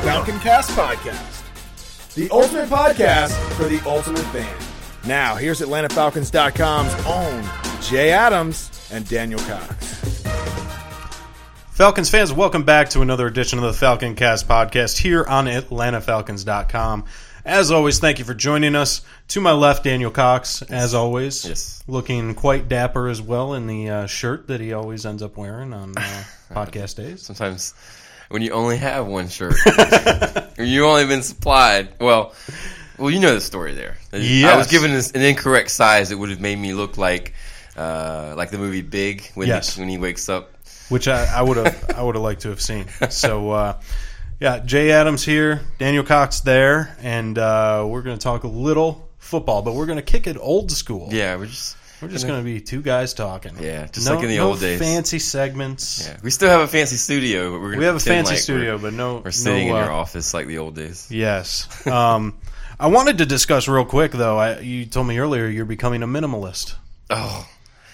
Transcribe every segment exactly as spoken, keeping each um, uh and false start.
Falcon Cast Podcast, the ultimate podcast for the ultimate fan. Now, here's Atlanta Falcons dot com's own Jay Adams and Daniel Cox. Falcons fans, welcome back to another edition of the Falcon Cast Podcast here on Atlanta Falcons dot com. As always, thank you for joining us. To my left, Daniel Cox, as always. Yes. Looking quite dapper as well in the uh, shirt that he always ends up wearing on uh, podcast days. Sometimes when you only have one shirt, you've only been supplied. Well, well, you know the story there. Yes. I was given this, an incorrect size that would have made me look like uh, like the movie Big when, yes. he, when he wakes up. Which I would have I would have liked to have seen. So, uh, yeah, Jay Adams here, Daniel Cox there, and uh, we're going to talk a little football, but we're going to kick it old school. Yeah, we're just we're just going to be two guys talking. Yeah, just no, like in the no old days. Fancy segments. Yeah, we still have a fancy studio, but we're gonna we have a fancy like studio, but no, we're sitting no, uh, in your office like the old days. Yes. Um, I wanted to discuss real quick though. I, you told me earlier you're becoming a minimalist. Oh,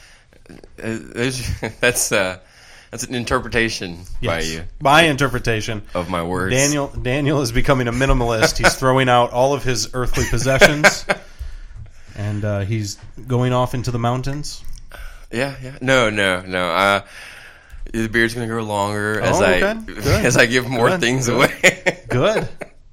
that's. Uh, That's an interpretation yes. by you. My interpretation of my words. Daniel Daniel is becoming a minimalist. He's throwing out all of his earthly possessions, and uh, he's going off into the mountains. Yeah, yeah. No, no, no. Uh, the beard's going to grow longer as oh, I okay. as I give more Good. things Good. away. Good.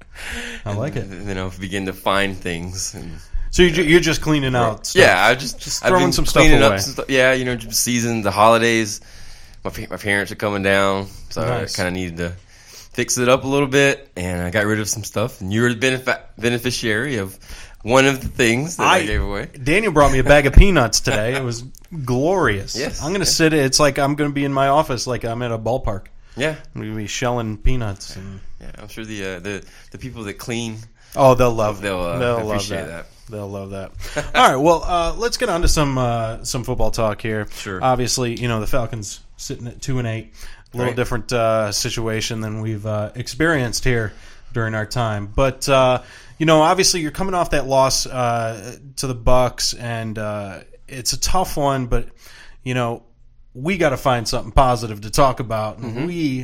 I like it. And, you know, begin to find things. And, so you're, you're just cleaning out stuff. Yeah, I just just I've throwing been some stuff cleaning away. Up some stuff. Yeah, you know, just season, the holidays. My my parents are coming down, so nice. I kind of needed to fix it up a little bit, and I got rid of some stuff. And you were the benef- beneficiary of one of the things that I, I gave away. Daniel brought me a bag of peanuts today. It was glorious. Yes, I'm going to yeah. sit. It's like I'm going to be in my office, like I'm at a ballpark. Yeah, I'm going to be shelling peanuts. And yeah, I'm sure the uh, the the people that clean. Oh, they'll love. They'll, uh, they'll love appreciate that. that. They'll love that. All right, well, uh, let's get on to some uh, some football talk here. Sure. Obviously, you know the Falcons sitting at two and eight, a little right. different uh, situation than we've uh, experienced here during our time. But uh, you know, obviously, you're coming off that loss uh, to the Bucks, and uh, it's a tough one. But you know, we got to find something positive to talk about, and mm-hmm. we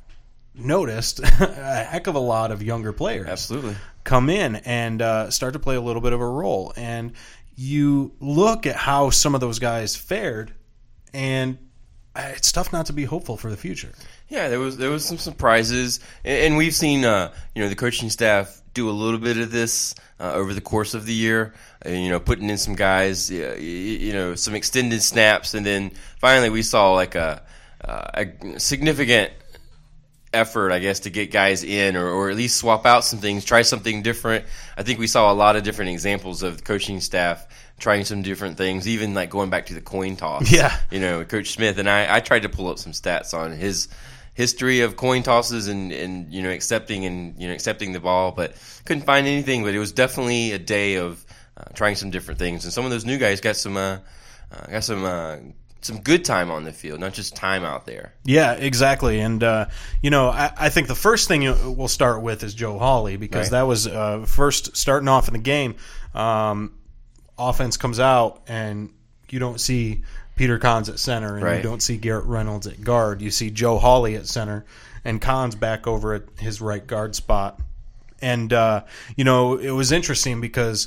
noticed a heck of a lot of younger players. Absolutely. Come in and uh, start to play a little bit of a role. And you look at how some of those guys fared, and it's tough not to be hopeful for the future. Yeah, there was there was some surprises, and, and we've seen uh, you know the coaching staff do a little bit of this uh, over the course of the year. Uh, you know, putting in some guys, uh, you, you know, some extended snaps, and then finally we saw like a, uh, a significant effort, I guess, to get guys in or, or at least swap out some things, try something different. I think we saw a lot of different examples of the coaching staff trying some different things, even like going back to the coin toss. Yeah. You know, Coach Smith, and I, I tried to pull up some stats on his history of coin tosses and, and you know, accepting and, you know, accepting the ball, but couldn't find anything. But it was definitely a day of uh, trying some different things. And some of those new guys got some, uh, uh, got some, uh, some good time on the field, not just time out there. Yeah, exactly. And, uh, you know, I, I think the first thing you, we'll start with is Joe Hawley, because Right. that was uh, first starting off in the game. Um, offense comes out, and you don't see Peter Kahns at center, and Right. you don't see Garrett Reynolds at guard. You see Joe Hawley at center, and Kahns back over at his right guard spot. And, uh, you know, it was interesting because,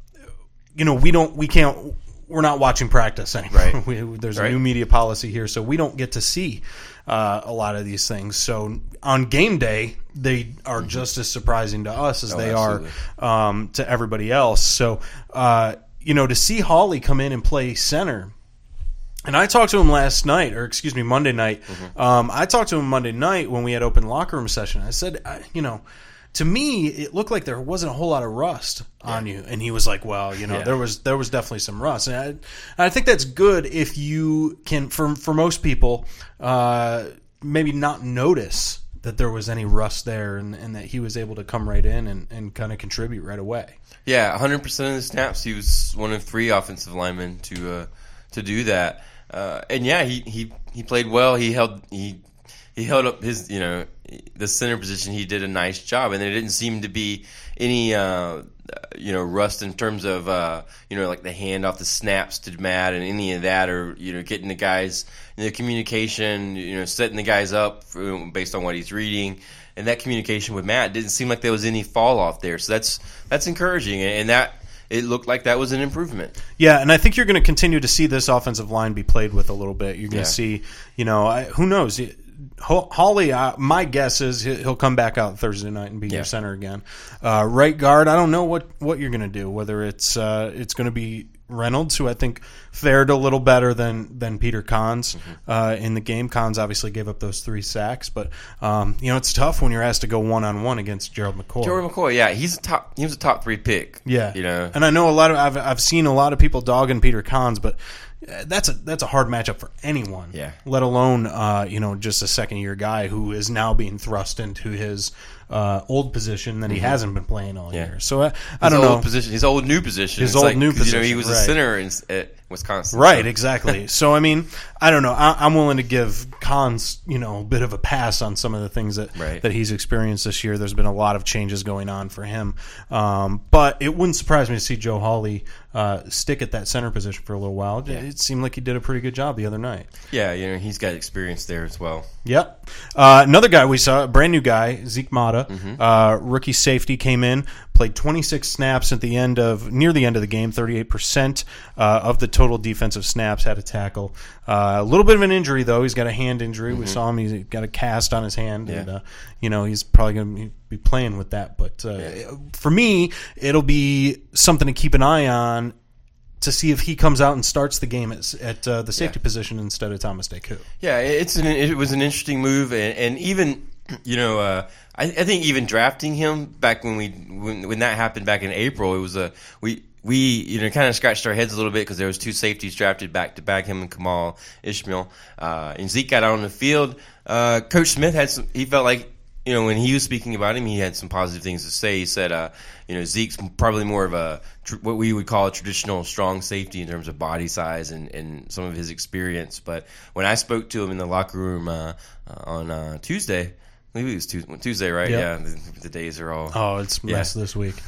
you know, we don't, we can't, we're not watching practice anymore. Right. We, there's Right. a new media policy here, so we don't get to see uh, a lot of these things. So on game day, they are mm-hmm. just as surprising to us as oh, they absolutely. are um, to everybody else. So, uh, you know, to see Hawley come in and play center, and I talked to him last night, or excuse me, Monday night. Mm-hmm. Um, I talked to him Monday night when we had open locker room session. I said, I, you know, to me, it looked like there wasn't a whole lot of rust yeah. on you. And he was like, well, you know, yeah. there was there was definitely some rust. And I, and I think that's good if you can, for, for most people, uh, maybe not notice that there was any rust there and, and that he was able to come right in and, and kind of contribute right away. Yeah, one hundred percent of the snaps, he was one of three offensive linemen to uh, to do that. Uh, and, yeah, he, he, he played well. He held he he held up his, you know, the center position. He did a nice job, and there didn't seem to be any uh, you know, rust in terms of, uh, you know, like the hand off the snaps to Matt and any of that, or, you know, getting the guys, you know, communication, you know, setting the guys up for, based on what he's reading. And that communication with Matt didn't seem like there was any fall off there. So that's that's encouraging. And that it looked like that was an improvement. Yeah, and I think you're going to continue to see this offensive line be played with a little bit. You're going to Yeah. see, you know, I, who knows? Hawley, uh, my guess is he'll come back out Thursday night and be Yeah. your center again. Uh, right guard, I don't know what, what you're going to do, whether it's uh, it's going to be Reynolds, who I think fared a little better than than Peter Kahns Mm-hmm. uh, in the game. Kahns obviously gave up those three sacks, but um, you know it's tough when you're asked to go one on one against Gerald McCoy. Jordan McCoy, yeah, he's a top. He was a top three pick. Yeah, you know, and I know a lot of I've I've seen a lot of people dogging Peter Kahns, but that's a that's a hard matchup for anyone. Yeah. Let alone uh, you know just a second year guy who is now being thrust into his uh, old position that he hasn't been playing all Yeah. year. So I, I his don't old know. position, his old new position, His It's old like, new 'cause, You know, he position, was right. a center in, at Wisconsin. Right, so. exactly. So I mean, I don't know. I, I'm willing to give Kahns, you know, a bit of a pass on some of the things that Right. that he's experienced this year. There's been a lot of changes going on for him, um, but it wouldn't surprise me to see Joe Hawley uh, stick at that center position for a little while. Yeah. It seemed like he did a pretty good job the other night. Yeah, you know, he's got experience there as well. Yep. Uh, another guy we saw, a brand new guy, Zeke Mata, Mm-hmm. uh, rookie safety, came in, played twenty-six snaps at the end of near the end of the game. thirty-eight percent uh, of the total defensive snaps had a tackle. Uh, a little bit of an injury though. He's got a hand injury. We saw him. He's got a cast on his hand, Mm-hmm. Yeah. and uh, you know he's probably going to be playing with that. But uh, Yeah. for me, it'll be something to keep an eye on to see if he comes out and starts the game at, at uh, the safety Yeah. position instead of Thomas Deku. Yeah, it's an, it was an interesting move, and, and even you know, uh, I, I think even drafting him back when we when, when that happened back in April, it was a we. We you know kind of scratched our heads a little bit because there was two safeties drafted back to back, him and Kamal Ishmael, uh, and Zeke got out on the field. Uh, Coach Smith had some. He felt like you know when he was speaking about him, he had some positive things to say. He said, uh, you know, Zeke's probably more of a tr- what we would call a traditional strong safety in terms of body size and, and some of his experience. But when I spoke to him in the locker room uh, uh, on uh, Tuesday. Maybe it was Tuesday, Tuesday right? Yep. Yeah, the, the days are all. Oh, it's Yeah. mess this week.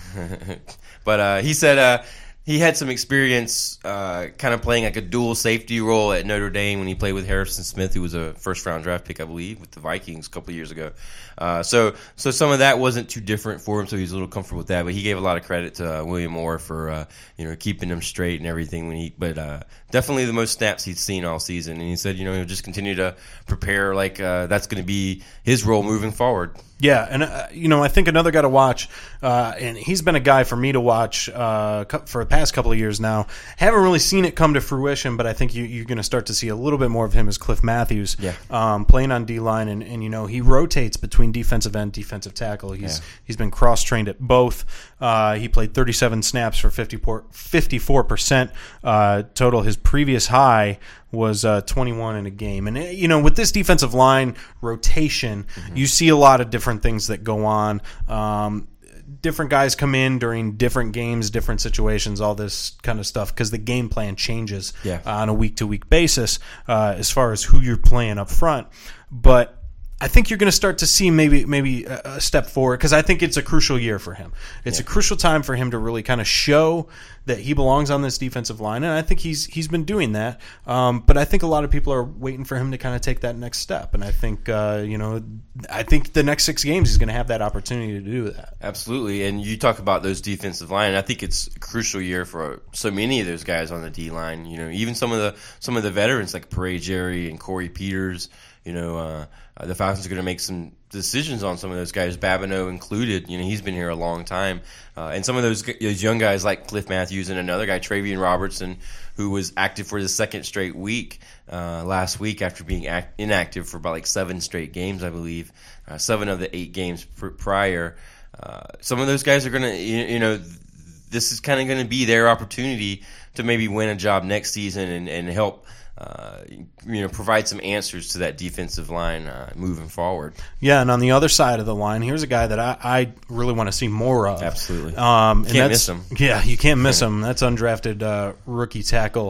But uh, he said uh, he had some experience uh, kind of playing like a dual safety role at Notre Dame when he played with Harrison Smith, who was a first round draft pick, I believe, with the Vikings a couple of years ago. Uh, so so some of that wasn't too different for him, so he was a little comfortable with that. But he gave a lot of credit to uh, William Moore for uh, you know keeping him straight and everything. When he, but uh, definitely the most snaps he's seen all season, and he said you know he'll just continue to prepare like uh, that's going to be his role moving forward. Yeah, and uh, you know, I think another guy to watch, uh, and he's been a guy for me to watch uh, for the past couple of years now. Haven't really seen it come to fruition, but I think you, you're going to start to see a little bit more of him as Cliff Matthews, Yeah. um, playing on D line, and, and you know he rotates between defensive end, defensive tackle. He's Yeah. he's been cross trained at both. Uh, he played thirty-seven snaps for fifty-four percent uh, total. His previous high was uh, twenty-one in a game. And, you know, with this defensive line rotation, mm-hmm. you see a lot of different things that go on. Um, different guys come in during different games, different situations, all this kind of stuff, because the game plan changes Yeah. on a week-to-week basis uh, as far as who you're playing up front. But I think you're going to start to see maybe maybe a step forward, because I think it's a crucial year for him. It's Yeah. a crucial time for him to really kind of show that he belongs on this defensive line, and I think he's he's been doing that. Um, but I think a lot of people are waiting for him to kind of take that next step, and I think uh, you know I think the next six games he's going to have that opportunity to do that. Absolutely, and you talk about those defensive line. I think it's a crucial year for so many of those guys on the D line. You know, even some of the some of the veterans like Paray Jerry and Corey Peters. You know, uh, uh, the Falcons are going to make some decisions on some of those guys, Babineau included. You know, he's been here a long time, uh, and some of those those young guys like Cliff Matthews and another guy, Travian Robertson, who was active for the second straight week uh, last week after being act- inactive for about like seven straight games, I believe, uh, seven of the eight games pr- prior. Uh, some of those guys are going to, you, you know, this is kind of going to be their opportunity to maybe win a job next season and, and help. Uh, you know, provide some answers to that defensive line uh, moving forward. Yeah, and on the other side of the line, here's a guy that I, I really want to see more of. Absolutely. Um, and Can't that's, miss him. Yeah, you can't miss him. That's undrafted uh, rookie tackle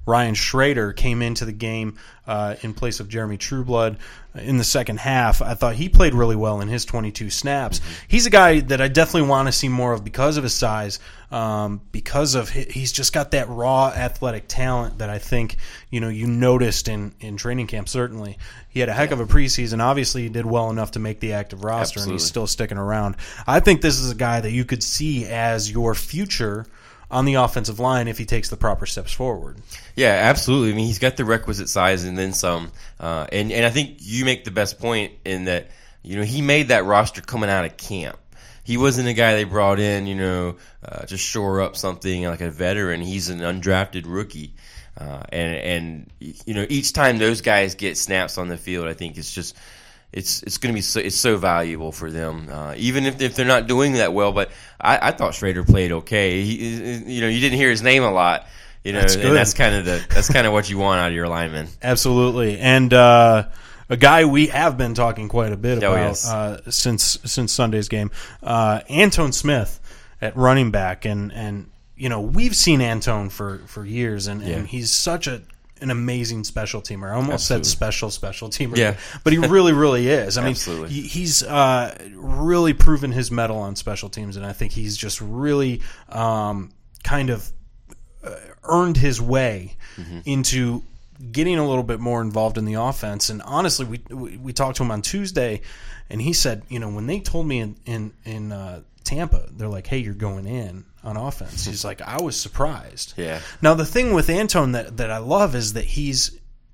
Ryan Schrader came into the game uh, in place of Jeremy Trueblood in the second half. I thought he played really well in his twenty-two snaps. Mm-hmm. He's a guy that I definitely want to see more of because of his size, um, because of his, he's just got that raw athletic talent that I think you know you noticed in, in training camp. Certainly, he had a heck yeah. of a preseason. Obviously, he did well enough to make the active roster, Absolutely. and he's still sticking around. I think this is a guy that you could see as your future on the offensive line if he takes the proper steps forward. Yeah, absolutely. I mean, he's got the requisite size and then some. Uh, and, and I think you make the best point in that, you know, he made that roster coming out of camp. He wasn't a guy they brought in, you know, uh, to shore up something like a veteran. He's an undrafted rookie. Uh, and, and, you know, each time those guys get snaps on the field, I think it's just, It's it's going to be so, it's so valuable for them, uh, even if if they're not doing that well. But I, I thought Schrader played okay. He, you know, you didn't hear his name a lot, you know, that's and that's kind of the that's kind of what you want out of your lineman. Absolutely, and uh, a guy we have been talking quite a bit about oh, yes. uh, since since Sunday's game, uh, Antone Smith at running back, and and you know we've seen Antone for for years, and, yeah. and he's such a an amazing special teamer. I almost Absolutely. said special special teamer, yeah. but he really, really is. I mean, Absolutely. he, he's uh, really proven his mettle on special teams, and I think he's just really um, kind of uh, earned his way mm-hmm. into getting a little bit more involved in the offense. And honestly, we we, we talked to him on Tuesday, and he said, you know, when they told me in in, in uh, Tampa, they're like, hey, you're going in on offense. He's like, I was surprised. Yeah. Now, the thing with Antone that, that I love is that he's,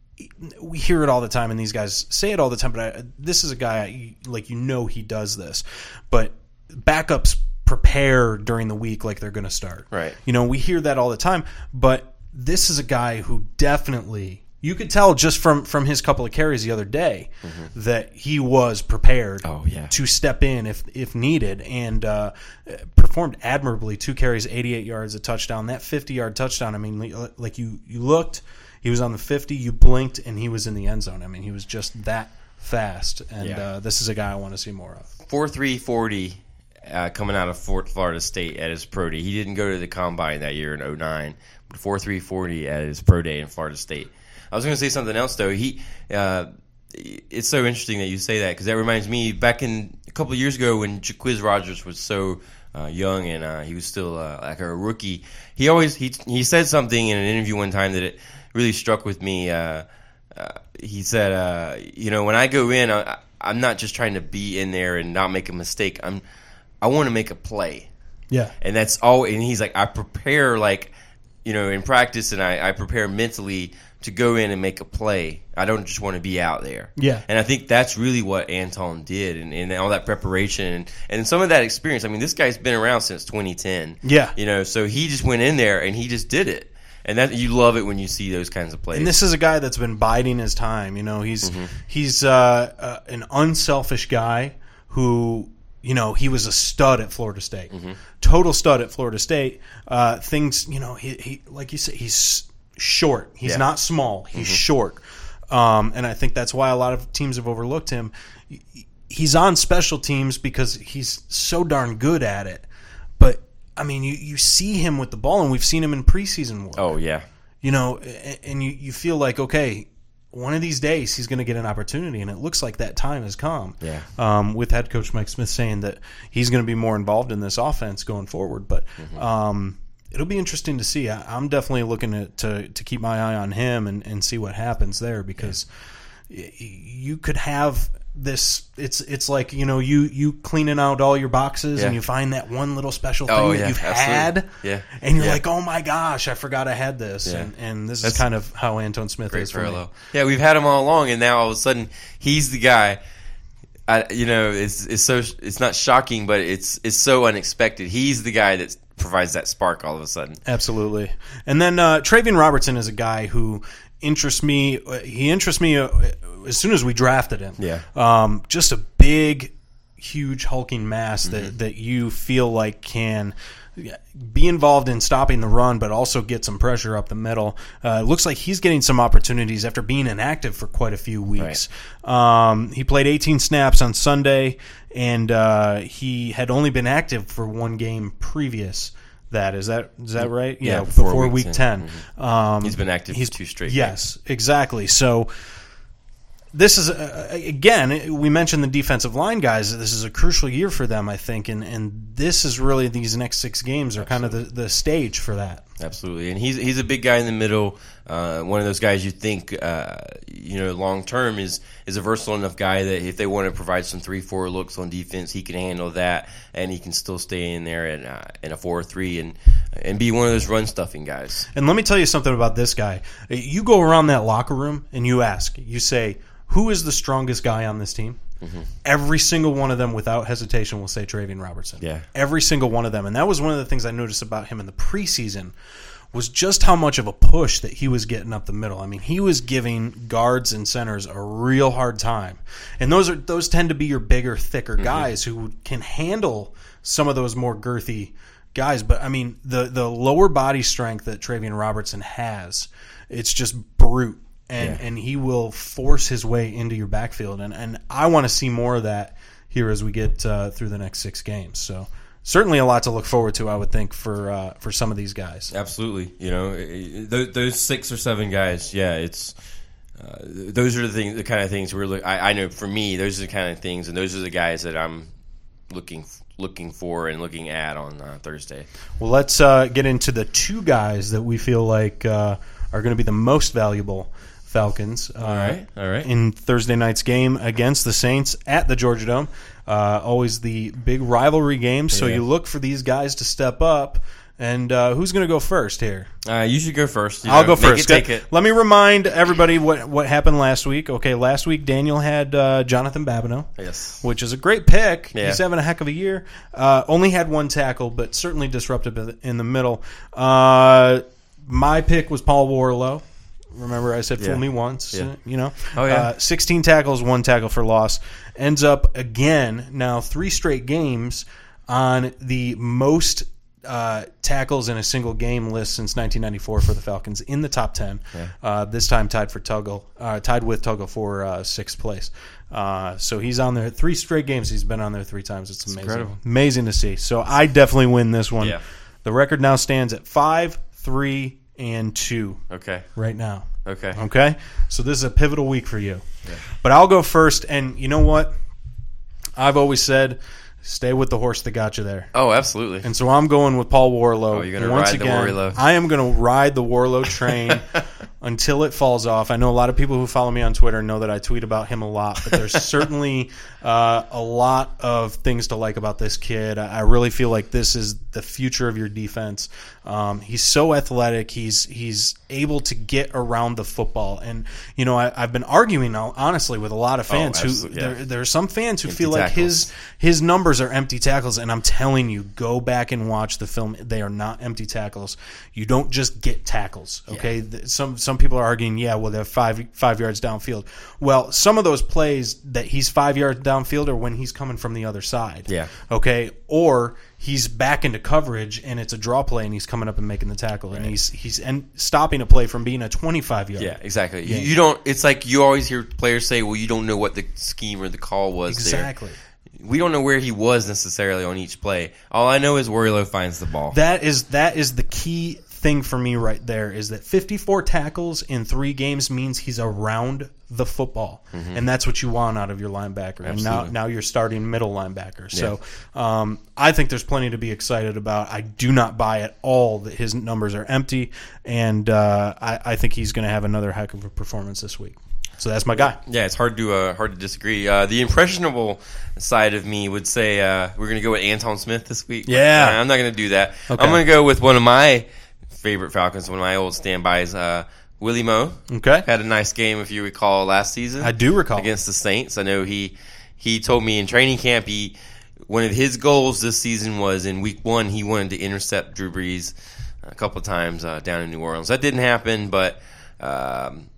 we hear it all the time, and these guys say it all the time, but I, this is a guy, like, you know he does this. But backups prepare during the week like they're going to start. Right. You know, we hear that all the time, but this is a guy who definitely, you could tell just from, from his couple of carries the other day mm-hmm. that he was prepared oh, yeah. to step in if if needed, and uh, performed admirably. Two carries, eighty-eight yards, a touchdown. That fifty-yard touchdown, I mean, like you, you looked, he was on the fifty, you blinked, and he was in the end zone. I mean, he was just that fast, and yeah. uh, this is a guy I want to see more of. four three forty uh, coming out of Fort Florida State at his pro day. He didn't go to the combine that year in oh nine, but four three forty at his pro day in Florida State. I was going to say something else, though. He, uh, it's so interesting that you say that, because that reminds me, back in a couple of years ago when Jacquizz Rodgers was so uh, young and uh, he was still uh, like a rookie, he always he he said something in an interview one time that it really struck with me. Uh, uh, he said, uh, you know, when I go in, I, I'm not just trying to be in there and not make a mistake. I'm I want to make a play. Yeah, and that's all. And he's like, I prepare like, you know, in practice, and I, I prepare mentally to go in and make a play. I don't just want to be out there. Yeah. And I think that's really what Antone did, and, and all that preparation and, and some of that experience. I mean, this guy's been around since twenty ten. Yeah. You know, so he just went in there and he just did it. And that you love it when you see those kinds of plays. And this is a guy that's been biding his time. You know, he's mm-hmm. he's uh, uh, an unselfish guy who, you know, he was a stud at Florida State. Mm-hmm. Total stud at Florida State. Uh, things, you know, he, he like you said, he's short. He's yeah. not small. He's mm-hmm. short. Um, and I think that's why a lot of teams have overlooked him. He's on special teams because he's so darn good at it. But, I mean, you, you see him with the ball, and we've seen him in preseason work. Oh, yeah. You know, and you, you feel like, okay, one of these days he's going to get an opportunity, and it looks like that time has come. Yeah. Um, with head coach Mike Smith saying that he's going to be more involved in this offense going forward. But mm-hmm. um, it'll be interesting to see. I, I'm definitely looking to, to to keep my eye on him and, and see what happens there, because yeah. you could have this. It's it's like, you know, you you cleaning out all your boxes yeah. and you find that one little special thing oh, that yeah, you've absolutely. had, yeah. and you're yeah. like, oh my gosh, I forgot I had this, yeah. and and this That's is kind of how Antone Smith great is for parallel. me. Yeah, we've had him all along, and now all of a sudden he's the guy. I, you know, it's it's so it's not shocking, but it's it's so unexpected. He's the guy that provides that spark all of a sudden. Absolutely. And then uh, Travian Robertson is a guy who interests me. He interests me uh, as soon as we drafted him. Yeah. Um, just a big, huge, hulking mass that, Mm-hmm. that you feel like can be involved in stopping the run, but also get some pressure up the middle. Uh, it looks like he's getting some opportunities after being inactive for quite a few weeks. Right. Um, he played eighteen snaps on Sunday, and uh, he had only been active for one game previous that. Is that is that right? Yeah, Yeah, before before, week week ten. ten. Um, He's been active he's, for two straight Yes, exactly. So this is, uh, again, we mentioned the defensive line guys. This is a crucial year for them, I think, and, and this is really, these next six games are Absolutely. kind of the, the stage for that. Absolutely, and he's he's a big guy in the middle. Uh, one of those guys you think, uh, you know, long term is is a versatile enough guy that if they want to provide some three four looks on defense, he can handle that, and he can still stay in there in, uh, in a four three and and be one of those run stuffing guys. And let me tell you something about this guy. You go around that locker room and you ask, you say, who is the strongest guy on this team? Mm-hmm. Every single one of them, without hesitation, will say Travian Robertson. Yeah. Every single one of them. And that was one of the things I noticed about him in the preseason was just how much of a push that he was getting up the middle. I mean, he was giving guards and centers a real hard time. And those are those tend to be your bigger, thicker guys mm-hmm. who can handle some of those more girthy guys. But, I mean, the, the lower body strength that Travian Robertson has, it's just brute. And yeah. and he will force his way into your backfield. And, and I want to see more of that here as we get uh, through the next six games. So certainly a lot to look forward to, I would think, for uh, for some of these guys. Absolutely. You know, those, those six or seven guys, yeah, it's uh, those are the things, the kind of things we're look. I, I know for me, those are the kind of things, and those are the guys that I'm looking looking for and looking at on uh, Thursday. Well, let's uh, get into the two guys that we feel like uh, are going to be the most valuable Falcons. Uh, all right, all right. In Thursday night's game against the Saints at the Georgia Dome. Uh, always the big rivalry game, so yeah. you look for these guys to step up. And uh, who's going to go first here? Uh, you should go first. You I'll know, go first. It, take it. Let me remind everybody what, what happened last week. Okay, last week Daniel had uh, Jonathan Babineau, yes, which is a great pick. Yeah. He's having a heck of a year. Uh, only had one tackle, but certainly disruptive in the middle. Uh, my pick was Paul Warlow. Remember, I said, fool yeah. me once, yeah. you know. Oh, yeah. Uh, sixteen tackles, one tackle for loss. Ends up, again, now three straight games on the most uh, tackles in a single game list since nineteen ninety-four for the Falcons, in the top ten. Yeah. Uh, this time tied for Tuggle, uh, tied with Tuggle for uh, sixth place. Uh, so he's on there. Three straight games he's been on there three times. It's amazing. Incredible. Amazing to see. So I definitely win this one. Yeah. The record now stands at five, three, and two. Okay. Right now. Okay. Okay? So this is a pivotal week for you. Yeah. But I'll go first, and you know what? I've always said, stay with the horse that got you there. Oh, absolutely. And so I'm going with Paul Warlow. Oh, you're going to Once ride again, the Warlow. I am going to ride the Warlow train until it falls off. I know a lot of people who follow me on Twitter know that I tweet about him a lot, but there's certainly uh, a lot of things to like about this kid. I really feel like this is the future of your defense. Um, he's so athletic. He's he's able to get around the football. And, you know, I, I've been arguing, honestly, with a lot of fans. Oh, who yeah. there, there are some fans who Empty feel like tackles. his his numbers are empty tackles, and I'm telling you, go back and watch the film. They are not empty tackles. You don't just get tackles, okay? Yeah. Some some people are arguing, yeah, well, they're five five yards downfield. Well, some of those plays that he's five yards downfield are when he's coming from the other side, yeah, okay? Or he's back into coverage, and it's a draw play, and he's coming up and making the tackle, right. and he's he's and stopping a play from being a twenty-five yard. Yeah, exactly. Yeah. You, you don't. It's like you always hear players say, "Well, you don't know what the scheme or the call was." Exactly. There. We don't know where he was necessarily on each play. All I know is Warlow finds the ball. That is that is the key thing for me right there, is that fifty-four tackles in three games means he's around the football, mm-hmm. and that's what you want out of your linebacker. Absolutely. And now now you're starting middle linebacker. So um, I think there's plenty to be excited about. I do not buy at all that his numbers are empty, and uh, I, I think he's going to have another heck of a performance this week. So that's my guy. Yeah, it's hard to uh, hard to disagree. Uh, the impressionable side of me would say uh, we're going to go with Anton Smith this week. Yeah. Uh, I'm not going to do that. Okay. I'm going to go with one of my favorite Falcons, one of my old standbys, uh, Willie Moe. Okay. Had a nice game, if you recall, last season. I do recall. Against the Saints. I know he he told me in training camp he one of his goals this season was in week one he wanted to intercept Drew Brees a couple of times uh, down in New Orleans. That didn't happen, but um,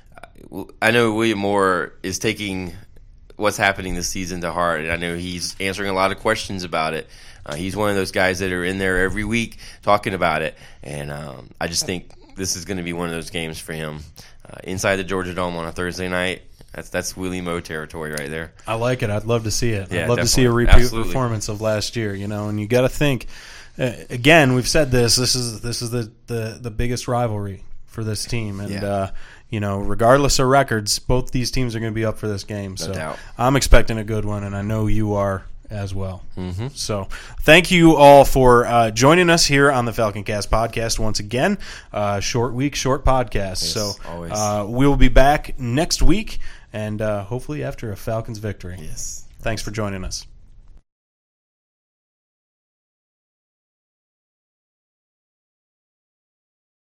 I know William Moore is taking what's happening this season to heart, and I know he's answering a lot of questions about it. Uh, he's one of those guys that are in there every week talking about it, and um, I just think this is going to be one of those games for him. Uh, inside the Georgia Dome on a Thursday night, that's that's Willie Moe territory right there. I like it. I'd love to see it. Yeah, I'd love definitely. to see a repeat Absolutely. performance of last year, you know, and you got to think uh, again, we've said this. This is this is the, the, the biggest rivalry for this team, and Yeah. uh, you know, regardless of records, both these teams are going to be up for this game. No so doubt. I'm expecting a good one, and I know you are as well. Mm-hmm. So thank you all for uh, joining us here on the Falcon Cast podcast once again. Uh, short week, short podcast. Yes, so always. uh, we'll be back next week, and uh, hopefully after a Falcons victory. Yes. Thanks for joining us.